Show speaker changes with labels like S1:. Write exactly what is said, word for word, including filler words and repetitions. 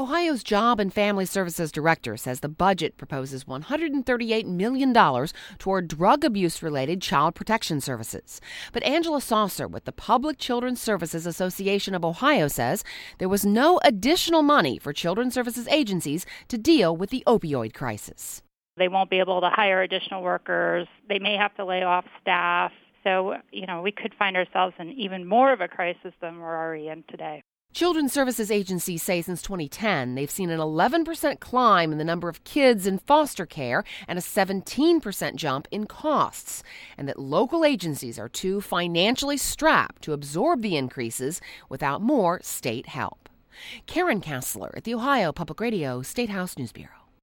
S1: Ohio's Job and Family Services Director says the budget proposes one hundred thirty-eight million dollars toward drug abuse-related child protection services. But Angela Saucer with the Public Children's Services Association of Ohio says there was no additional money for children's services agencies to deal with the opioid crisis.
S2: They won't be able to hire additional workers. They may have to lay off staff. So, you know, we could find ourselves in even more of a crisis than we're already in today.
S1: Children's services agencies say since twenty ten, they've seen an eleven percent climb in the number of kids in foster care and a seventeen percent jump in costs, and that local agencies are too financially strapped to absorb the increases without more state help. Karen Kassler at the Ohio Public Radio State House News Bureau.